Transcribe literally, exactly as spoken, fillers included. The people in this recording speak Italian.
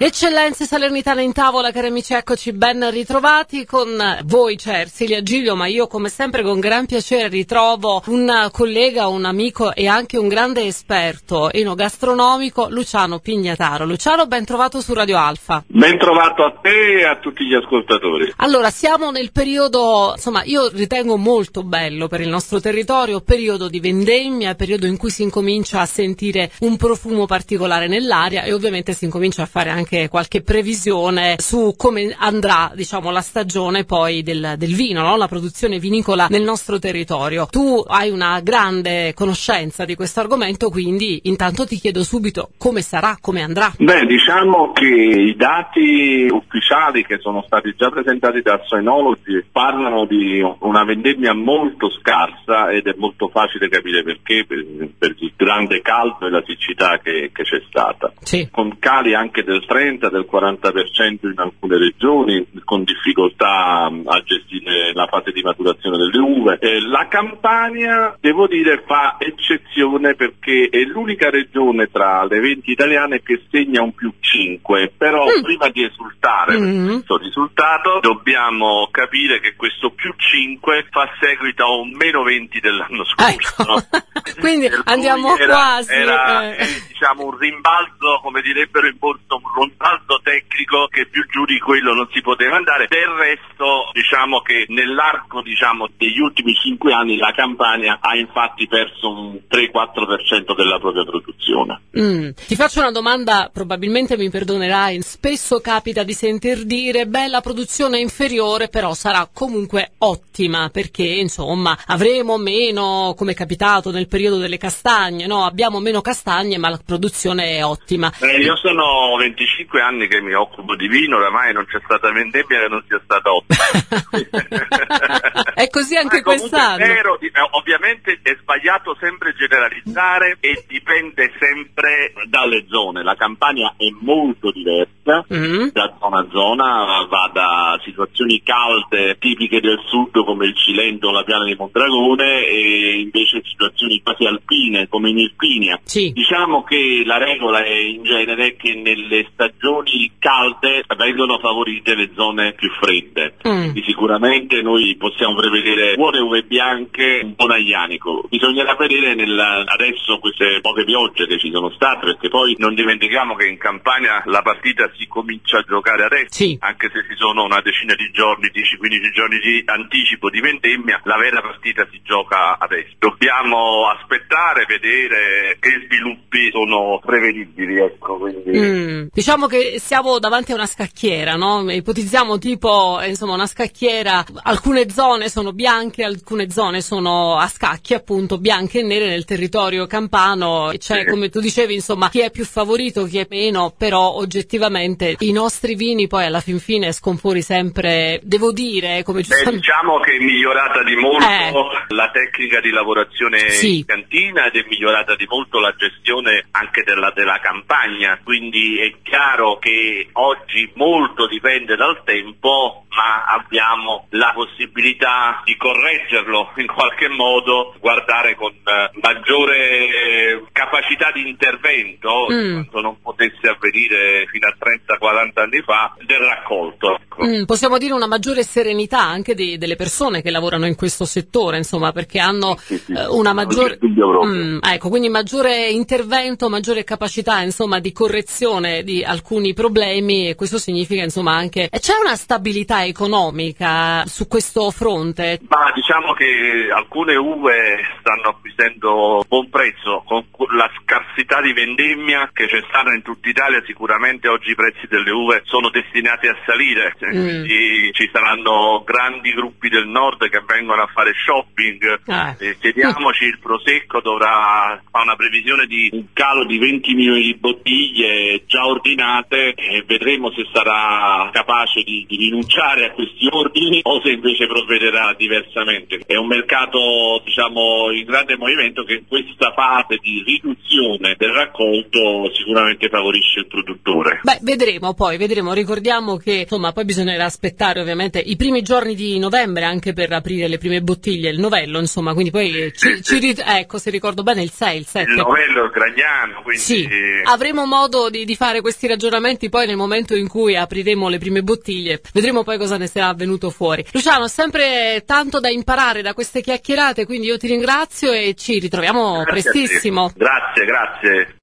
Eccellenze salernitane in tavola, cari amici, eccoci ben ritrovati con voi, Cersilia Giglio, ma io come sempre con gran piacere ritrovo un collega, un amico e anche un grande esperto enogastronomico, Luciano Pignataro. Luciano, ben trovato su Radio Alfa. Ben trovato a te e a tutti gli ascoltatori. Allora, siamo nel periodo, insomma, io ritengo molto bello per il nostro territorio, periodo di vendemmia, periodo in cui si incomincia a sentire un profumo particolare nell'aria e ovviamente si incomincia a fare anche qualche previsione su come andrà, diciamo, la stagione poi del, del vino, no? La produzione vinicola nel nostro territorio. Tu hai una grande conoscenza di questo argomento, quindi intanto ti chiedo subito come sarà, come andrà. Beh, diciamo che i dati ufficiali che sono stati già presentati da Soenologi parlano di una vendemmia molto scarsa ed è molto facile capire perché, per, per il grande caldo e la siccità che, che c'è stata. Sì. Con cali anche del trenta, del quaranta per cento in alcune regioni, con difficoltà a gestire la fase di maturazione delle uve. Eh, la Campania, devo dire, fa eccezione perché è l'unica regione tra le venti italiane che segna un più cinque, però mm. prima di esultare mm. per questo risultato dobbiamo capire che questo più cinque fa seguito a un meno venti dell'anno scorso. Ecco. No? Quindi andiamo era, quasi. Era eh. eh, diciamo un rimbalzo, come direbbero in borsa, un rimbalzo tecnico che più giù di quello non si poteva andare. Del resto, diciamo che nell'arco diciamo degli ultimi cinque anni la Campania ha infatti perso un tre quattro per cento della propria produzione. Mm. Ti faccio una domanda, probabilmente mi perdonerai, spesso capita di sentir dire beh, la produzione è inferiore però sarà comunque ottima perché insomma avremo meno, come è capitato nel periodo delle castagne, no? Abbiamo meno castagne ma la produzione è ottima. Eh, io sono venticinque anni che mi occupo di vino, oramai non c'è stata vendemmia che non sia stata ottima. È così anche ma quest'anno. È vero, ovviamente è sbagliato sempre generalizzare e dipende sempre dalle zone. La Campania è molto diversa mm. da zona a zona, va da situazioni calde tipiche del sud come il Cilento o la piana di Mondragone e invece situazioni quasi alpine come in Irpinia. Sì. Diciamo che la regola è in genere che nelle stagioni calde vengono favorite le zone più fredde. Mm. Quindi sicuramente noi possiamo prevedere buone uve bianche, un buon aglianico. Bisognerà vedere nel, adesso queste poche piogge che ci sono state, perché poi non dimentichiamo che in Campania la partita si comincia a giocare adesso, sì. Anche se ci sono una decina di giorni, dieci quindici giorni di anticipo di vendemmia, la vera partita si gioca adesso. Dobbiamo aspettare, vedere che sviluppi sono prevedibili, ecco, quindi... mm. Diciamo che siamo davanti a una scacchiera, no? Ipotizziamo tipo, insomma, una scacchiera, alcune zone sono bianche, alcune zone sono a scacchi, appunto, bianche e nere nel territorio campano, c'è, sì. Come tu dicevi, insomma, chi è più favorito, chi è meno, però oggettivamente i nostri vini poi alla fin fine scompori sempre, devo dire, come giustamente... Beh, diciamo che è migliorata di molto eh. la tecnica di lavorazione sì. in cantina ed è migliorata di molto la gestione anche della, della campagna, quindi è chiaro che oggi molto dipende dal tempo, ma abbiamo la possibilità di correggerlo in qualche modo, guardare con maggiore capacità di intervento, mm. quanto non potesse avvenire fino a trenta quaranta anni fa, del raccolto. Ecco. Mm, possiamo dire una maggiore serenità anche di, delle persone che lavorano in questo settore, insomma, perché hanno sì, sì, eh, una maggiore... Mm, ecco, quindi maggiore intervento, maggiore capacità, insomma, di correzione di alcuni problemi e questo significa, insomma, anche... C'è una stabilità economica su questo fronte? Ma diciamo che alcune uve stanno acquisendo buon prezzo, con la scarsità di vendemmia che c'è stata in tutta Italia sicuramente oggi i prezzi delle uve sono destinati a salire, mm. quindi ci saranno grandi gruppi del nord che vengono a fare shopping, ah. eh, chiediamoci il Prosecco dovrà fare una previsione di un calo di venti milioni di bottiglie già ordinate e vedremo se sarà capace di, di rinunciare a questi ordini o se invece provvederà diversamente. È un mercato diciamo in grande movimento che in questa fase di riduzione del raccolto sicuramente favorisce il produttore. Beh, vedremo poi, vedremo, ricordiamo che insomma poi bisogna bisognerà aspettare ovviamente i primi giorni di novembre anche per aprire le prime bottiglie, il novello insomma, quindi poi ci, sì, ci sì. Rit- ecco, se ricordo bene il sei, il sette. Il novello, il Gragnano, quindi... Sì, avremo modo di, di fare questi ragionamenti poi nel momento in cui apriremo le prime bottiglie, vedremo poi cosa ne sarà venuto fuori. Luciano, sempre tanto da imparare da queste chiacchierate, quindi io ti ringrazio e ci ritroviamo Grazie prestissimo. Grazie, grazie.